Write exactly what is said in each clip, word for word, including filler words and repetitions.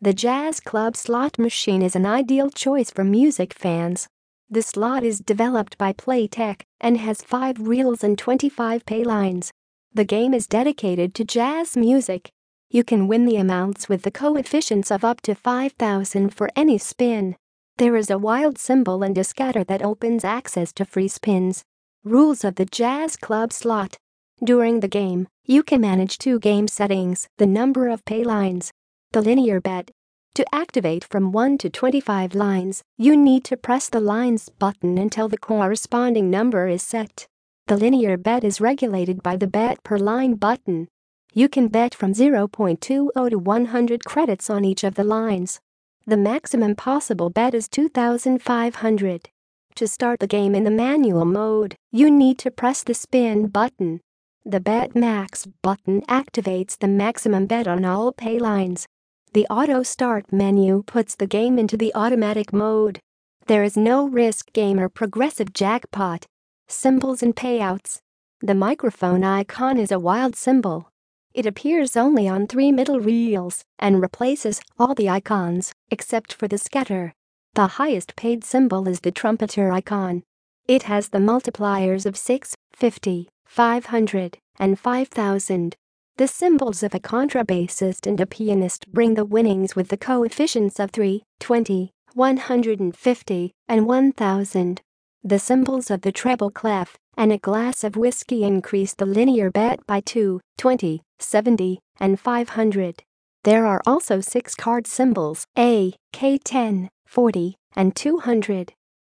The Jazz Club slot machine is an ideal choice for music fans. The slot is developed by Playtech and has five reels and twenty-five pay lines. The game is dedicated to jazz music. You can win the amounts with the coefficients of up to five thousand for any spin. There is a wild cymbal and a scatter that opens access to free spins. Rules of the Jazz Club slot. During the game, you can manage two game settings: the number of pay lines, the linear bet. To activate from one to twenty-five lines, you need to press the lines button until the corresponding number is set. The linear bet is regulated by the bet per line button. You can bet from zero point two zero to one hundred credits on each of the lines. The maximum possible bet is two thousand five hundred. To start the game in the manual mode, you need to press the spin button. The Bet Max button activates the maximum bet on all pay lines. The Auto Start menu puts the game into the automatic mode. There is no risk game or progressive jackpot. Symbols and payouts. The microphone icon is a wild symbol. It appears only on three middle reels and replaces all the icons except for the scatter. The highest paid symbol is the trumpeter icon. It has the multipliers of six, fifty, five hundred, and five thousand. The symbols of a contrabassist and a pianist bring the winnings with the coefficients of three, twenty, one hundred fifty, and one thousand. The symbols of the treble clef and a glass of whiskey increase the linear bet by two, twenty, seventy, and five hundred. There are also six card symbols: A, K ten, forty, and two hundred.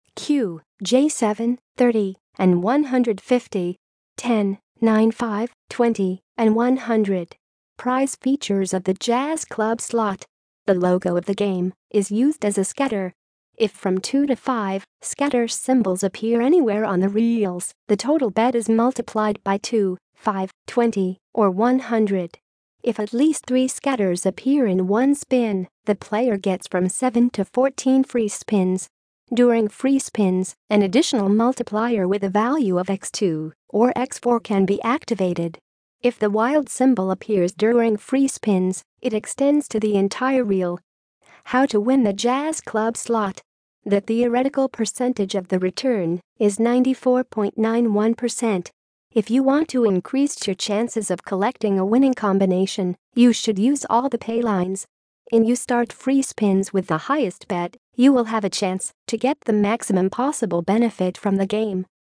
Q, J seven, thirty, and one hundred fifty. ten, nine, five, twenty, and one hundred. Prize features of the Jazz Club slot. The logo of the game is used as a scatter. If from two to five scatter symbols appear anywhere on the reels, the total bet is multiplied by two, five, twenty, or one hundred. If at least three scatters appear in one spin, the player gets from seven to fourteen free spins. During free spins, an additional multiplier with a value of x two or x four can be activated. If the wild symbol appears during free spins, it extends to the entire reel. How to win the Jazz Club slot. The theoretical percentage of the return is ninety-four point nine one percent. If you want to increase your chances of collecting a winning combination, you should use all the pay lines. If you start free spins with the highest bet, you will have a chance to get the maximum possible benefit from the game.